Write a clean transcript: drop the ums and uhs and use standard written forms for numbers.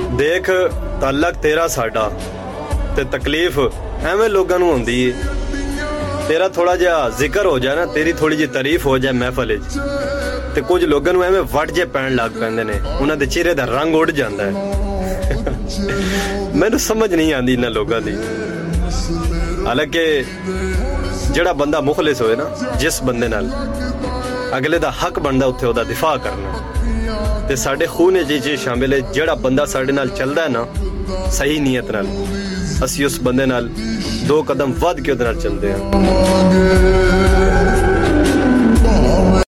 ਦੇਖ ਤਾਲਕ ਤੇਰਾ ਸਾਡਾ ਤੇ ਤਕਲੀਫ ਐਵੇਂ ਲੋਕਾਂ ਨੂੰ ਹੁੰਦੀ ਏ। ਤੇਰਾ ਥੋੜਾ ਜਿਹਾ ਜ਼ਿਕਰ ਹੋ ਜਾਏ ਨਾ, ਤੇਰੀ ਥੋੜੀ ਜਿਹੀ ਤਾਰੀਫ ਹੋ ਜਾਏ ਮਹਿਫਲ 'ਚ, ਤੇ ਕੁਝ ਲੋਕਾਂ ਨੂੰ ਐਵੇਂ ਵੱਟ ਜੇ ਪੈਣ ਲੱਗ ਪੈਂਦੇ ਨੇ, ਉਹਨਾਂ ਦੇ ਚਿਹਰੇ ਦਾ ਰੰਗ ਉੱਡ ਜਾਂਦਾ ਹੈ। ਮੈਨੂੰ ਸਮਝ ਨਹੀਂ ਆਉਂਦੀ ਇਹਨਾਂ ਲੋਕਾਂ ਦੀ। ਹਾਲਾਂਕਿ ਜਿਹੜਾ ਬੰਦਾ ਮੁਖਲਿਸ ਹੋਏ ਨਾ, ਜਿਸ ਬੰਦੇ ਨਾਲ ਅਗਲੇ ਦਾ ਹੱਕ ਬਣਦਾ ਉੱਥੇ ਉਹਦਾ ਦਿਫਾ ਕਰਨਾ, ਤੇ ਸਾਡੇ ਖੂਨ 'ਚ ਸ਼ਾਮਿਲ ਹੈ। ਜਿਹੜਾ ਬੰਦਾ ਸਾਡੇ ਨਾਲ ਚੱਲਦਾ ਹੈ ਨਾ ਸਹੀ ਨੀਅਤ ਨਾਲ, ਅਸੀਂ ਉਸ ਬੰਦੇ ਨਾਲ 2 ਕਦਮ ਵੱਧ ਕੇ ਉਹਦੇ ਨਾਲ ਚੱਲਦੇ ਹਾਂ।